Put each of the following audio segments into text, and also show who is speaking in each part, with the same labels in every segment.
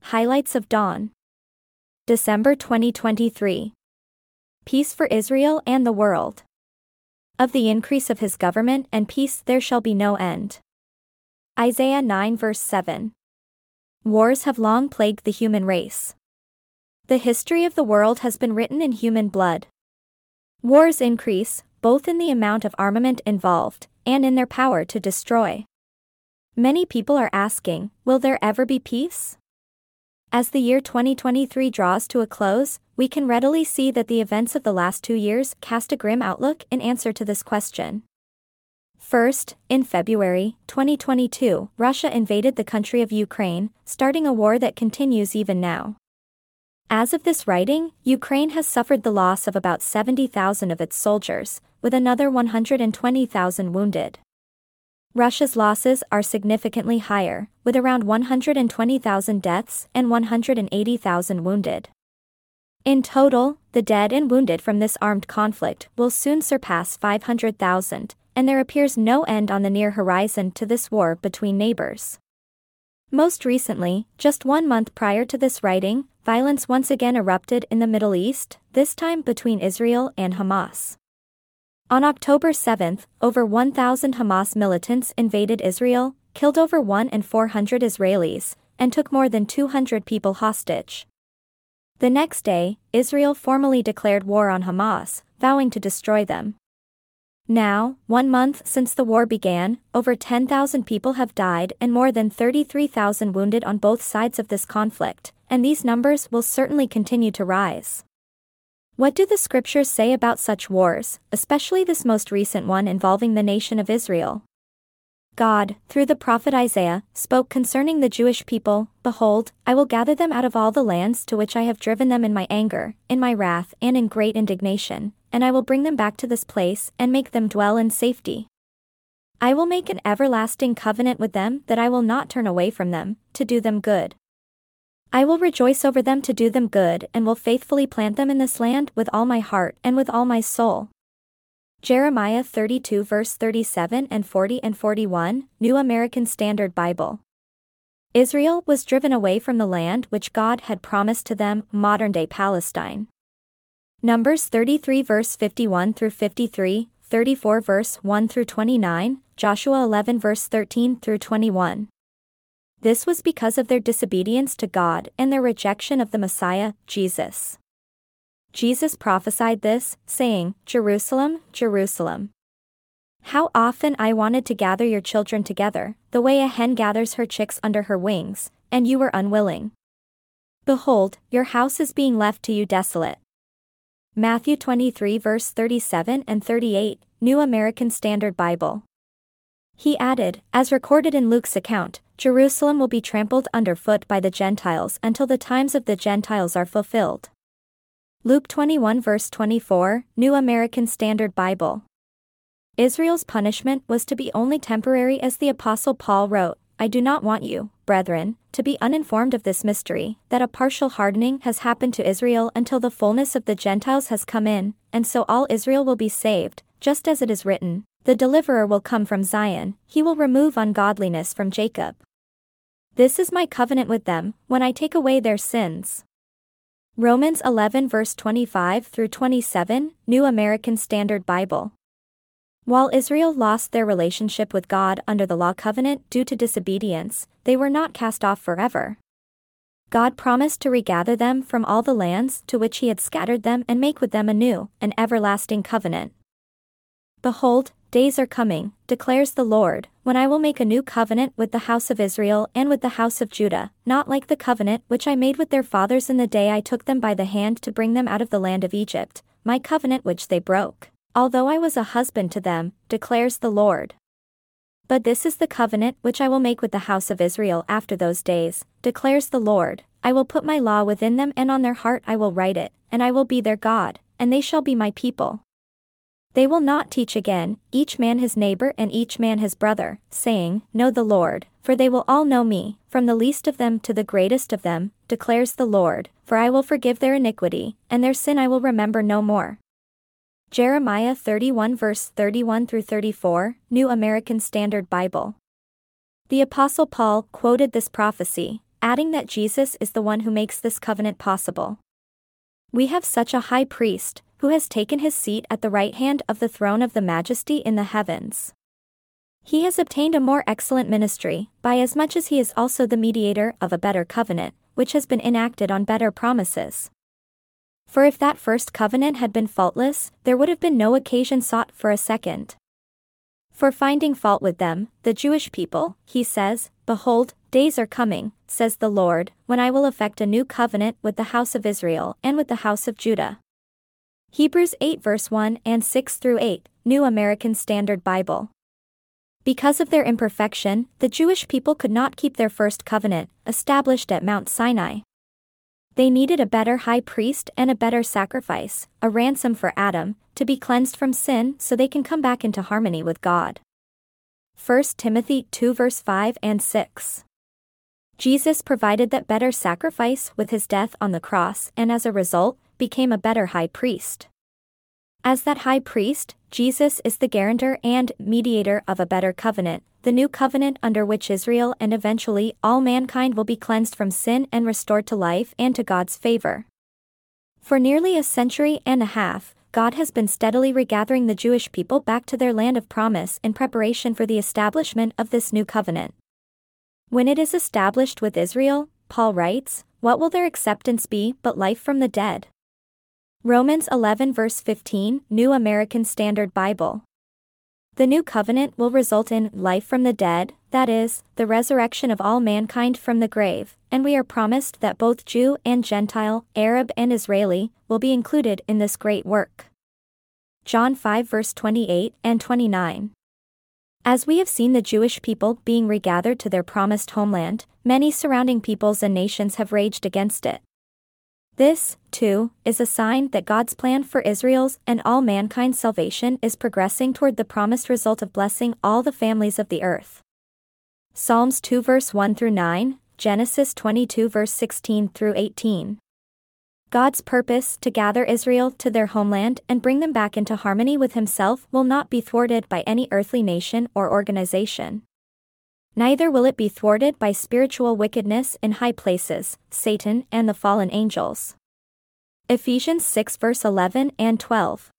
Speaker 1: Highlights of Dawn. December 2023. Peace for Israel and the world. Of the increase of his government and peace there shall be no end. Isaiah 9 verse 7. Wars have long plagued the human race. The history of the world has been written in human blood. Wars increase, both in the amount of armament involved, and in their power to destroy. Many people are asking, will there ever be peace? As the year 2023 draws to a close, we can readily see that the events of the last 2 years cast a grim outlook in answer to this question. First, in February 2022, Russia invaded the country of Ukraine, starting a war that continues even now. As of this writing, Ukraine has suffered the loss of about 70,000 of its soldiers, with another 120,000 wounded. Russia's losses are significantly higher, with around 120,000 deaths and 180,000 wounded. In total, the dead and wounded from this armed conflict will soon surpass 500,000, and there appears no end on the near horizon to this war between neighbors. Most recently, just 1 month prior to this writing, violence once again erupted in the Middle East, this time between Israel and Hamas. On October 7, over 1,000 Hamas militants invaded Israel, killed over 1,400 Israelis, and took more than 200 people hostage. The next day, Israel formally declared war on Hamas, vowing to destroy them. Now, 1 month since the war began, over 10,000 people have died and more than 33,000 wounded on both sides of this conflict, and these numbers will certainly continue to rise. What do the scriptures say about such wars, especially this most recent one involving the nation of Israel? God, through the prophet Isaiah, spoke concerning the Jewish people, "Behold, I will gather them out of all the lands to which I have driven them in my anger, in my wrath and in great indignation, and I will bring them back to this place and make them dwell in safety. I will make an everlasting covenant with them that I will not turn away from them, to do them good. I will rejoice over them to do them good and will faithfully plant them in this land with all my heart and with all my soul." Jeremiah 32 verse 37 and 40 and 41, New American Standard Bible. Israel was driven away from the land which God had promised to them, modern-day Palestine. Numbers 33 verse 51 through 53, 34 verse 1 through 29, Joshua 11 verse 13 through 21. This was because of their disobedience to God and their rejection of the Messiah, Jesus. Jesus prophesied this, saying, "Jerusalem, Jerusalem, how often I wanted to gather your children together, the way a hen gathers her chicks under her wings, and you were unwilling. Behold, your house is being left to you desolate." Matthew 23 verse 37 and 38, New American Standard Bible. He added, as recorded in Luke's account, "Jerusalem will be trampled underfoot by the Gentiles until the times of the Gentiles are fulfilled." Luke 21 verse 24, New American Standard Bible. Israel's punishment was to be only temporary, as the Apostle Paul wrote, "I do not want you, brethren, to be uninformed of this mystery, that a partial hardening has happened to Israel until the fullness of the Gentiles has come in, and so all Israel will be saved, just as it is written, 'The deliverer will come from Zion, he will remove ungodliness from Jacob.' This is my covenant with them, when I take away their sins." Romans 11 verse 25 through 27, New American Standard Bible. While Israel lost their relationship with God under the law covenant due to disobedience, they were not cast off forever. God promised to regather them from all the lands to which he had scattered them and make with them a new, an everlasting covenant. "Behold, days are coming, declares the Lord, when I will make a new covenant with the house of Israel and with the house of Judah, not like the covenant which I made with their fathers in the day I took them by the hand to bring them out of the land of Egypt, my covenant which they broke, although I was a husband to them, declares the Lord. But this is the covenant which I will make with the house of Israel after those days, declares the Lord, I will put my law within them and on their heart I will write it, and I will be their God, and they shall be my people. They will not teach again, each man his neighbor and each man his brother, saying, Know the Lord, for they will all know me, from the least of them to the greatest of them, declares the Lord, for I will forgive their iniquity, and their sin I will remember no more." Jeremiah 31 verse 31 through 34, New American Standard Bible. The Apostle Paul quoted this prophecy, adding that Jesus is the one who makes this covenant possible. We have such a high priest, who has taken his seat at the right hand of the throne of the Majesty in the heavens. He has obtained a more excellent ministry, by as much as he is also the mediator of a better covenant, which has been enacted on better promises. For if that first covenant had been faultless, there would have been no occasion sought for a second. For finding fault with them, the Jewish people, he says, "Behold, days are coming, says the Lord, when I will effect a new covenant with the house of Israel and with the house of Judah." Hebrews 8 verse 1 and 6-8, New American Standard Bible. Because of their imperfection, the Jewish people could not keep their first covenant, established at Mount Sinai. They needed a better high priest and a better sacrifice, a ransom for Adam, to be cleansed from sin so they can come back into harmony with God. 1 Timothy 2 verse 5 and 6. Jesus provided that better sacrifice with his death on the cross and as a result, became a better high priest. As that high priest, Jesus is the guarantor and mediator of a better covenant, the new covenant under which Israel and eventually all mankind will be cleansed from sin and restored to life and to God's favor. For nearly a century and a half, God has been steadily regathering the Jewish people back to their land of promise in preparation for the establishment of this new covenant. When it is established with Israel, Paul writes, what will their acceptance be but life from the dead? Romans 11 verse 15, New American Standard Bible. The new covenant will result in life from the dead, that is, the resurrection of all mankind from the grave, and we are promised that both Jew and Gentile, Arab and Israeli, will be included in this great work. John 5 verse 28 and 29. As we have seen the Jewish people being regathered to their promised homeland, many surrounding peoples and nations have raged against it. This, too, is a sign that God's plan for Israel's and all mankind's salvation is progressing toward the promised result of blessing all the families of the earth. Psalms 2 verse 1-9, Genesis 22 verse 16-18. God's purpose to gather Israel to their homeland and bring them back into harmony with himself will not be thwarted by any earthly nation or organization. Neither will it be thwarted by spiritual wickedness in high places, Satan and the fallen angels. Ephesians 6 verse 11 and 12.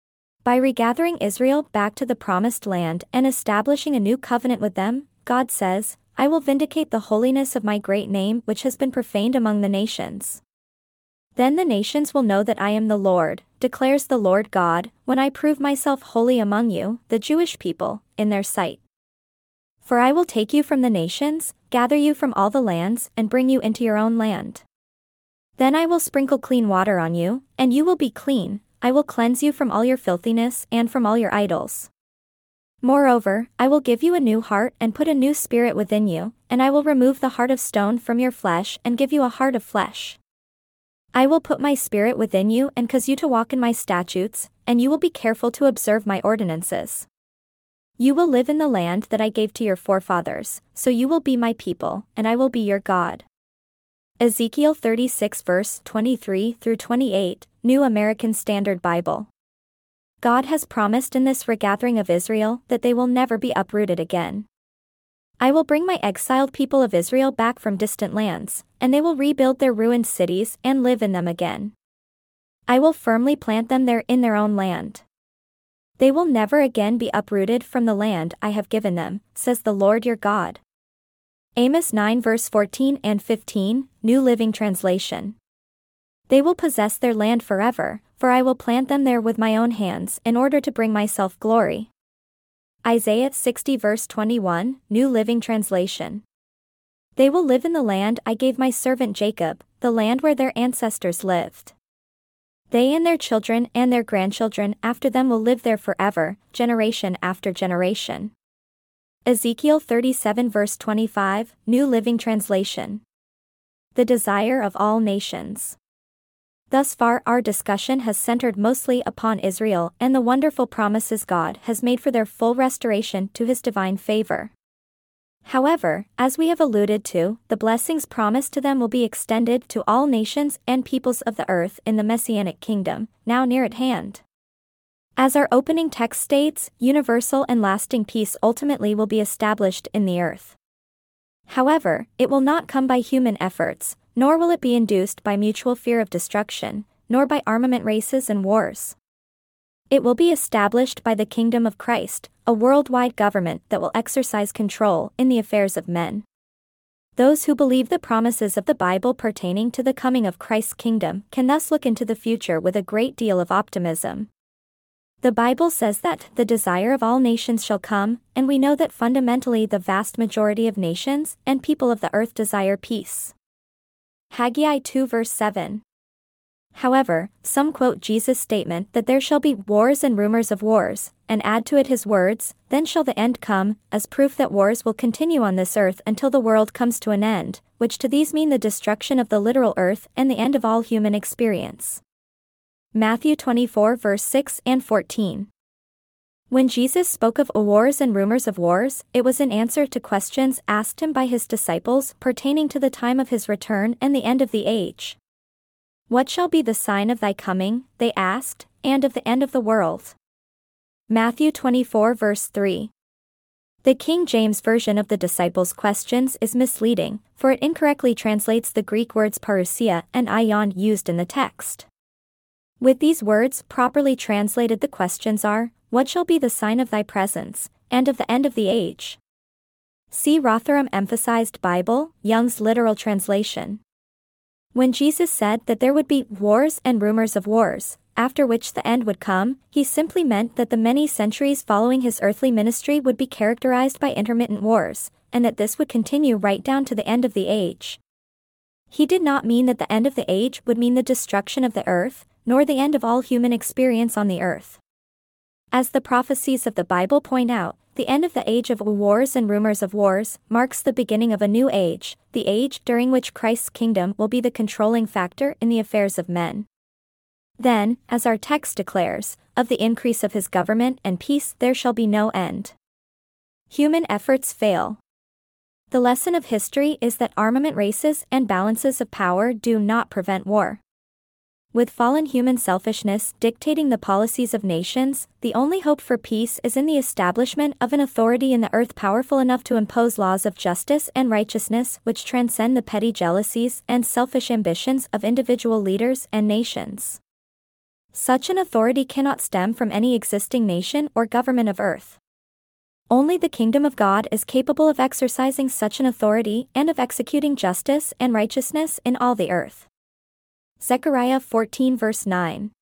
Speaker 1: By regathering Israel back to the promised land and establishing a new covenant with them, God says, I will vindicate the holiness of my great name which has been profaned among the nations. Then the nations will know that I am the Lord, declares the Lord God, when I prove myself holy among you, the Jewish people, in their sight. For I will take you from the nations, gather you from all the lands, and bring you into your own land. Then I will sprinkle clean water on you, and you will be clean, I will cleanse you from all your filthiness and from all your idols. Moreover, I will give you a new heart and put a new spirit within you, and I will remove the heart of stone from your flesh and give you a heart of flesh. I will put my spirit within you and cause you to walk in my statutes, and you will be careful to observe my ordinances. You will live in the land that I gave to your forefathers, so you will be my people, and I will be your God. Ezekiel 36 verse 23-28, New American Standard Bible. God has promised in this regathering of Israel that they will never be uprooted again. I will bring my exiled people of Israel back from distant lands, and they will rebuild their ruined cities and live in them again. I will firmly plant them there in their own land. They will never again be uprooted from the land I have given them, says the Lord your God. Amos 9 verse 14 and 15, New Living Translation. They will possess their land forever, for I will plant them there with my own hands in order to bring myself glory. Isaiah 60 verse 21, New Living Translation. They will live in the land I gave my servant Jacob, the land where their ancestors lived. They and their children and their grandchildren after them will live there forever, generation after generation. Ezekiel 37 verse 25, New Living Translation. The desire of all nations. Thus far our discussion has centered mostly upon Israel and the wonderful promises God has made for their full restoration to his divine favor. However, as we have alluded to, the blessings promised to them will be extended to all nations and peoples of the earth in the Messianic kingdom, now near at hand. As our opening text states, universal and lasting peace ultimately will be established in the earth. However, it will not come by human efforts, nor will it be induced by mutual fear of destruction, nor by armament races and wars. It will be established by the kingdom of Christ, a worldwide government that will exercise control in the affairs of men. Those who believe the promises of the Bible pertaining to the coming of Christ's kingdom can thus look into the future with a great deal of optimism. The Bible says that the desire of all nations shall come, and we know that fundamentally the vast majority of nations and people of the earth desire peace. Haggai 2 verse 7. However, some quote Jesus' statement that there shall be wars and rumors of wars, and add to it his words, "Then shall the end come," as proof that wars will continue on this earth until the world comes to an end, which to these mean the destruction of the literal earth and the end of all human experience. Matthew 24 verse 6 and 14. When Jesus spoke of wars and rumors of wars, it was in answer to questions asked him by his disciples pertaining to the time of his return and the end of the age. "What shall be the sign of thy coming?" they asked, "and of the end of the world?" Matthew 24 verse 3. The King James Version of the disciples' questions is misleading, for it incorrectly translates the Greek words parousia and aion used in the text. With these words properly translated, the questions are, "What shall be the sign of thy presence, and of the end of the age?" See Rotherham Emphasized Bible, Young's literal translation. When Jesus said that there would be wars and rumors of wars, after which the end would come, he simply meant that the many centuries following his earthly ministry would be characterized by intermittent wars, and that this would continue right down to the end of the age. He did not mean that the end of the age would mean the destruction of the earth, nor the end of all human experience on the earth. As the prophecies of the Bible point out, the end of the age of wars and rumors of wars marks the beginning of a new age, the age during which Christ's kingdom will be the controlling factor in the affairs of men. Then, as our text declares, of the increase of his government and peace there shall be no end. Human efforts fail. The lesson of history is that armament races and balances of power do not prevent war. With fallen human selfishness dictating the policies of nations, the only hope for peace is in the establishment of an authority in the earth powerful enough to impose laws of justice and righteousness which transcend the petty jealousies and selfish ambitions of individual leaders and nations. Such an authority cannot stem from any existing nation or government of earth. Only the kingdom of God is capable of exercising such an authority and of executing justice and righteousness in all the earth. Zechariah 14 verse 9.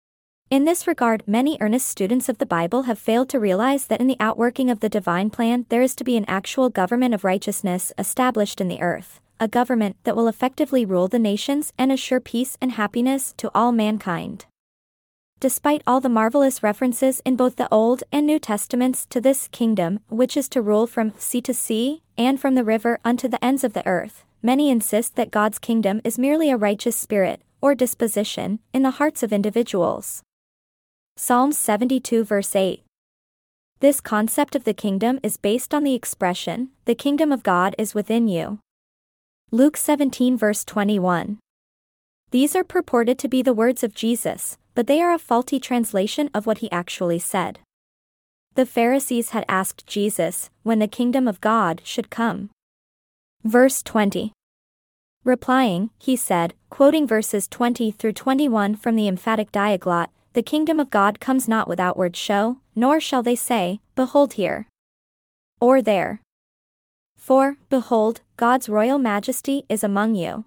Speaker 1: In this regard, many earnest students of the Bible have failed to realize that in the outworking of the divine plan there is to be an actual government of righteousness established in the earth, a government that will effectively rule the nations and assure peace and happiness to all mankind. Despite all the marvelous references in both the Old and New Testaments to this kingdom, which is to rule from sea to sea, and from the river unto the ends of the earth, many insist that God's kingdom is merely a righteous spirit, or disposition, in the hearts of individuals. Psalms 72 verse 8. This concept of the kingdom is based on the expression, "The kingdom of God is within you." Luke 17 verse 21. These are purported to be the words of Jesus, but they are a faulty translation of what he actually said. The Pharisees had asked Jesus when the kingdom of God should come. Verse 20. Replying, he said, quoting verses 20 through 21 from the emphatic diaglot, "The kingdom of God comes not with outward show, nor shall they say, Behold here, or there. For, behold, God's royal majesty is among you."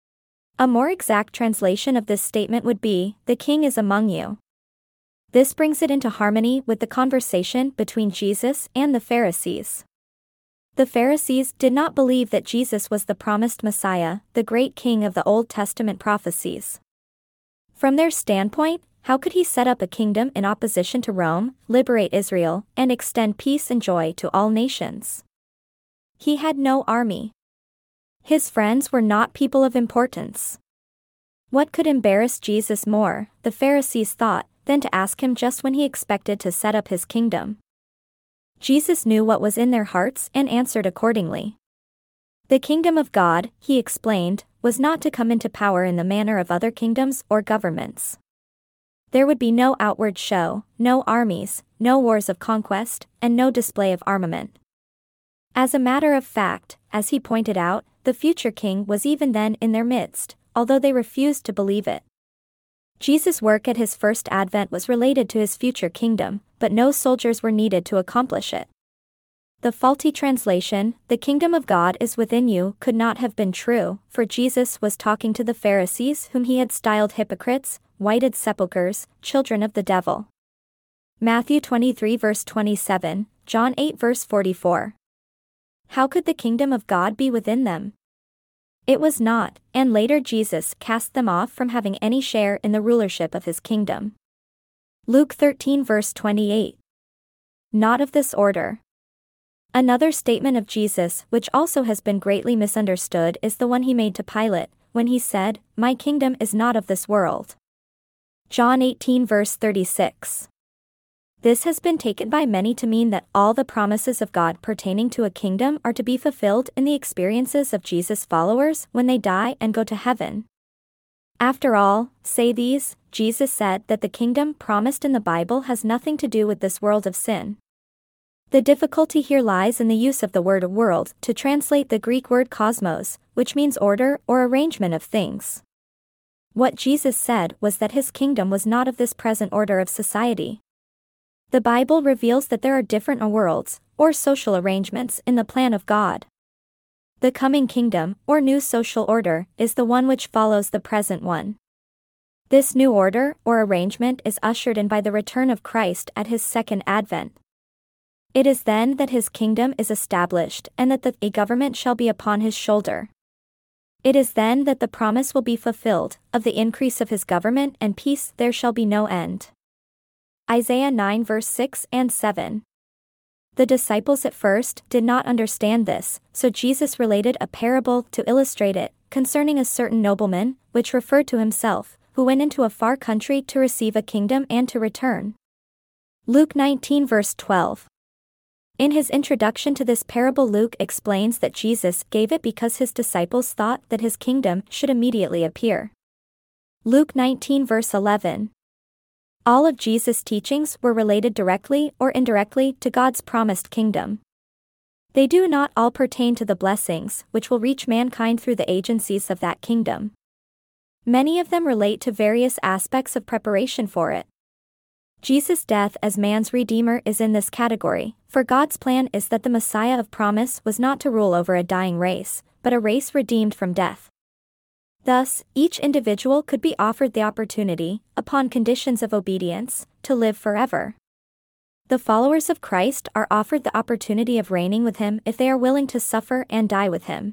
Speaker 1: A more exact translation of this statement would be, "The king is among you." This brings it into harmony with the conversation between Jesus and the Pharisees. The Pharisees did not believe that Jesus was the promised Messiah, the great king of the Old Testament prophecies. From their standpoint, how could he set up a kingdom in opposition to Rome, liberate Israel, and extend peace and joy to all nations? He had no army. His friends were not people of importance. What could embarrass Jesus more, the Pharisees thought, than to ask him just when he expected to set up his kingdom? Jesus knew what was in their hearts and answered accordingly. The kingdom of God, he explained, was not to come into power in the manner of other kingdoms or governments. There would be no outward show, no armies, no wars of conquest, and no display of armament. As a matter of fact, as he pointed out, the future king was even then in their midst, although they refused to believe it. Jesus' work at his first advent was related to his future kingdom, but no soldiers were needed to accomplish it. The faulty translation, "The kingdom of God is within you," could not have been true, for Jesus was talking to the Pharisees, whom he had styled hypocrites, whited sepulchres, children of the devil. Matthew 23 verse 27, John 8 verse 44. How could the kingdom of God be within them? It was not, and later Jesus cast them off from having any share in the rulership of his kingdom. Luke 13 verse 28. Not of this order. Another statement of Jesus, which also has been greatly misunderstood, is the one he made to Pilate, when he said, "My kingdom is not of this world." John 18 verse 36. This has been taken by many to mean that all the promises of God pertaining to a kingdom are to be fulfilled in the experiences of Jesus' followers when they die and go to heaven. After all, say these, Jesus said that the kingdom promised in the Bible has nothing to do with this world of sin. The difficulty here lies in the use of the word world to translate the Greek word cosmos, which means order or arrangement of things. What Jesus said was that his kingdom was not of this present order of society. The Bible reveals that there are different worlds, or social arrangements, in the plan of God. The coming kingdom, or new social order, is the one which follows the present one. This new order, or arrangement, is ushered in by the return of Christ at his second advent. It is then that his kingdom is established and that a government shall be upon his shoulder. It is then that the promise will be fulfilled, of the increase of his government and peace there shall be no end. Isaiah 9 verse 6 and 7. The disciples at first did not understand this, so Jesus related a parable to illustrate it, concerning a certain nobleman, which referred to himself, who went into a far country to receive a kingdom and to return. Luke 19 verse 12. In his introduction to this parable, Luke explains that Jesus gave it because his disciples thought that his kingdom should immediately appear. Luke 19 verse 11. All of Jesus' teachings were related directly or indirectly to God's promised kingdom. They do not all pertain to the blessings which will reach mankind through the agencies of that kingdom. Many of them relate to various aspects of preparation for it. Jesus' death as man's Redeemer is in this category, for God's plan is that the Messiah of promise was not to rule over a dying race, but a race redeemed from death. Thus, each individual could be offered the opportunity, upon conditions of obedience, to live forever. The followers of Christ are offered the opportunity of reigning with him if they are willing to suffer and die with him.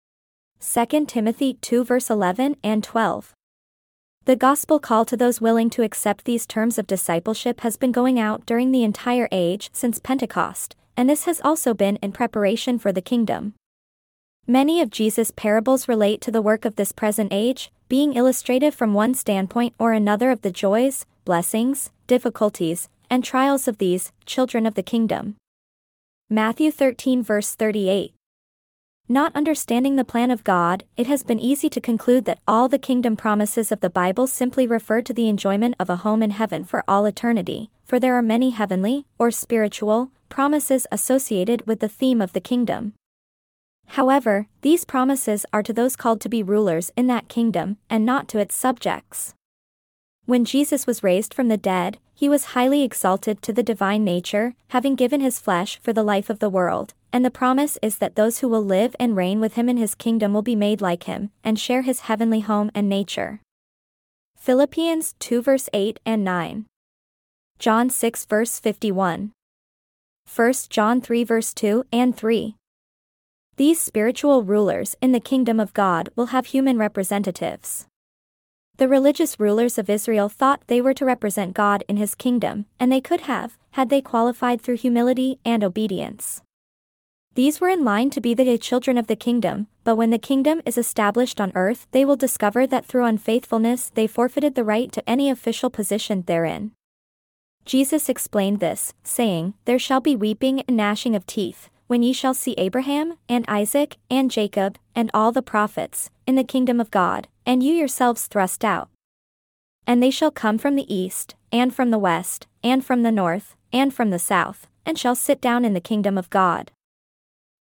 Speaker 1: 2 Timothy 2 verse 11 and 12. The gospel call to those willing to accept these terms of discipleship has been going out during the entire age since Pentecost, and this has also been in preparation for the kingdom. Many of Jesus' parables relate to the work of this present age, being illustrative from one standpoint or another of the joys, blessings, difficulties, and trials of these children of the kingdom. Matthew 13 verse 38. Not understanding the plan of God, it has been easy to conclude that all the kingdom promises of the Bible simply refer to the enjoyment of a home in heaven for all eternity, for there are many heavenly, or spiritual, promises associated with the theme of the kingdom. However, these promises are to those called to be rulers in that kingdom, and not to its subjects. When Jesus was raised from the dead, he was highly exalted to the divine nature, having given his flesh for the life of the world, and the promise is that those who will live and reign with him in his kingdom will be made like him, and share his heavenly home and nature. Philippians 2 verse 8 and 9. John 6 verse 51. 1 John 3 verse 2 and 3. These spiritual rulers in the kingdom of God will have human representatives. The religious rulers of Israel thought they were to represent God in his kingdom, and they could have, had they qualified through humility and obedience. These were in line to be the children of the kingdom, but when the kingdom is established on earth, they will discover that through unfaithfulness they forfeited the right to any official position therein. Jesus explained this, saying, "There shall be weeping and gnashing of teeth, when ye shall see Abraham, and Isaac, and Jacob, and all the prophets, in the kingdom of God, and you yourselves thrust out. And they shall come from the east, and from the west, and from the north, and from the south, and shall sit down in the kingdom of God.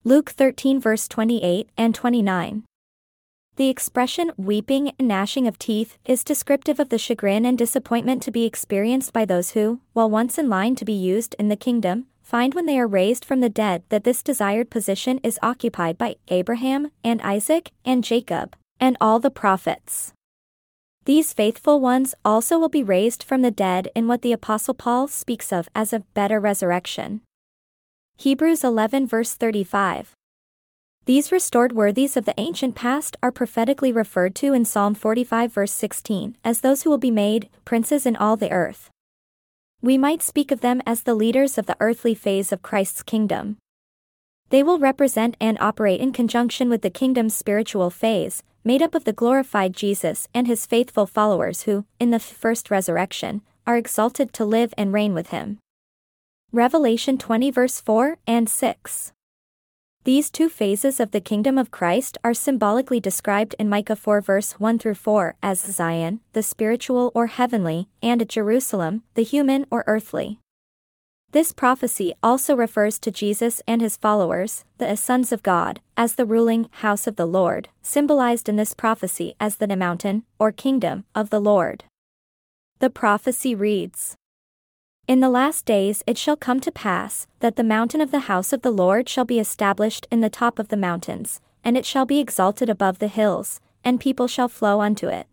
Speaker 1: Luke 13 verse 28 and 29. The expression weeping and gnashing of teeth is descriptive of the chagrin and disappointment to be experienced by those who, while once in line to be used in the kingdom, find when they are raised from the dead that this desired position is occupied by Abraham and Isaac and Jacob and all the prophets. These faithful ones also will be raised from the dead in what the Apostle Paul speaks of as a better resurrection. Hebrews 11 verse 35. These restored worthies of the ancient past are prophetically referred to in Psalm 45 verse 16 as those who will be made princes in all the earth. We might speak of them as the leaders of the earthly phase of Christ's kingdom. They will represent and operate in conjunction with the kingdom's spiritual phase, made up of the glorified Jesus and his faithful followers who, in the first resurrection, are exalted to live and reign with him. Revelation 20 verse 4 and 6. These two phases of the kingdom of Christ are symbolically described in Micah 4 verse 1 through 4 as Zion, the spiritual or heavenly, and Jerusalem, the human or earthly. This prophecy also refers to Jesus and his followers, the sons of God, as the ruling house of the Lord, symbolized in this prophecy as the mountain, or kingdom, of the Lord. The prophecy reads, "In the last days it shall come to pass, that the mountain of the house of the Lord shall be established in the top of the mountains, and it shall be exalted above the hills, and people shall flow unto it.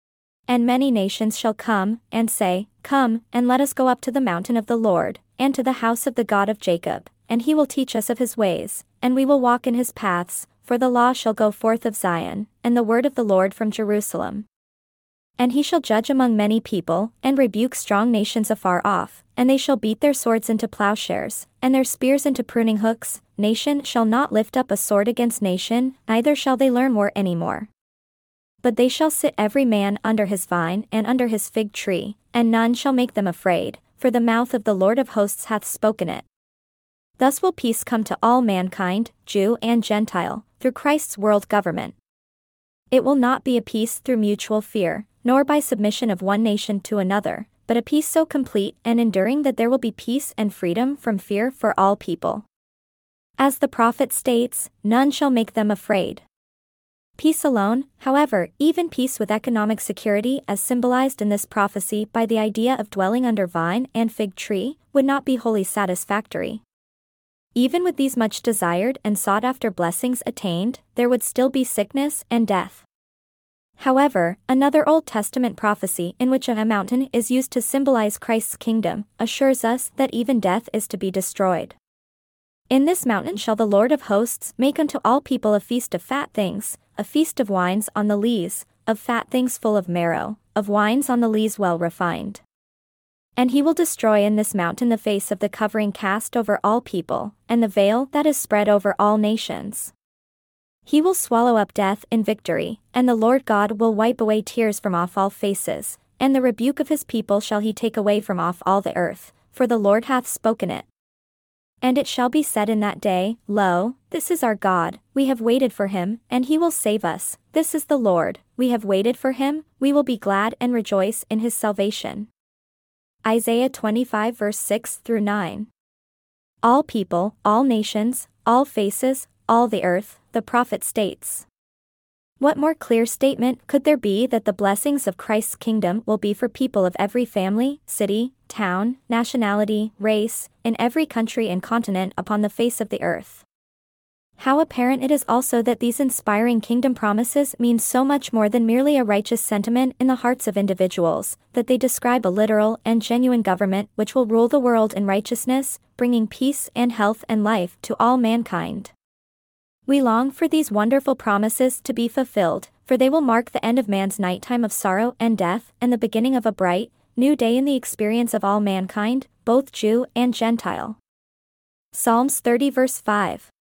Speaker 1: And many nations shall come, and say, Come, and let us go up to the mountain of the Lord, and to the house of the God of Jacob, and he will teach us of his ways, and we will walk in his paths, for the law shall go forth of Zion, and the word of the Lord from Jerusalem. And he shall judge among many people, and rebuke strong nations afar off, and they shall beat their swords into plowshares, and their spears into pruning hooks. Nation shall not lift up a sword against nation, neither shall they learn war any more. But they shall sit every man under his vine and under his fig tree, and none shall make them afraid, for the mouth of the Lord of hosts hath spoken it. Thus will peace come to all mankind, Jew and Gentile, through Christ's world government. It will not be a peace through mutual fear, nor by submission of one nation to another, but a peace so complete and enduring that there will be peace and freedom from fear for all people. As the prophet states, none shall make them afraid. Peace alone, however, even peace with economic security as symbolized in this prophecy by the idea of dwelling under vine and fig tree, would not be wholly satisfactory. Even with these much desired and sought after blessings attained, there would still be sickness and death. However, another Old Testament prophecy in which a mountain is used to symbolize Christ's kingdom assures us that even death is to be destroyed. In this mountain shall the Lord of hosts make unto all people a feast of fat things, a feast of wines on the lees, of fat things full of marrow, of wines on the lees well refined. And he will destroy in this mountain the face of the covering cast over all people, and the veil that is spread over all nations. He will swallow up death in victory, and the Lord God will wipe away tears from off all faces, and the rebuke of his people shall he take away from off all the earth, for the Lord hath spoken it. And it shall be said in that day, Lo, this is our God, we have waited for him, and he will save us. This is the Lord, we have waited for him, we will be glad and rejoice in his salvation. Isaiah 25 verse 6 through 9. All people, all nations, all faces, all the earth, the prophet states. What more clear statement could there be that the blessings of Christ's kingdom will be for people of every family, city, town, nationality, race, in every country and continent upon the face of the earth? How apparent it is also that these inspiring kingdom promises mean so much more than merely a righteous sentiment in the hearts of individuals, that they describe a literal and genuine government which will rule the world in righteousness, bringing peace and health and life to all mankind. We long for these wonderful promises to be fulfilled, for they will mark the end of man's nighttime of sorrow and death, and the beginning of a bright, new day in the experience of all mankind, both Jew and Gentile. Psalms 30 verse 5.